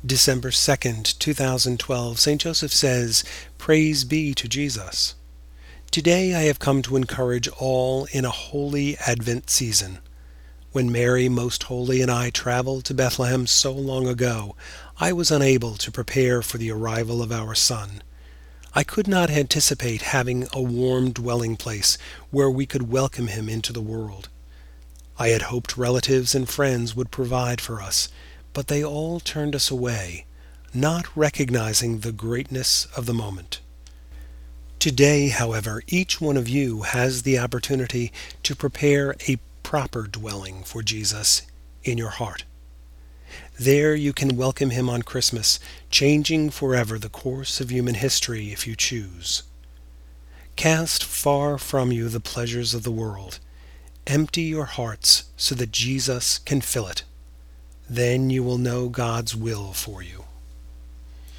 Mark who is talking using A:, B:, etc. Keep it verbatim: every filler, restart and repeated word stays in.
A: December second, two thousand twelve, Saint Joseph says, "Praise be to Jesus." Today I have come to encourage all in a holy Advent season. When Mary Most Holy and I traveled to Bethlehem so long ago, I was unable to prepare for the arrival of our son. I could not anticipate having a warm dwelling place where we could welcome him into the world. I had hoped relatives and friends would provide for us, but they all turned us away, not recognizing the greatness of the moment. Today, however, each one of you has the opportunity to prepare a proper dwelling for Jesus in your heart. There you can welcome him on Christmas, changing forever the course of human history if you choose. Cast far from you the pleasures of the world. Empty your hearts so that Jesus can fill it. Then you will know God's will for you.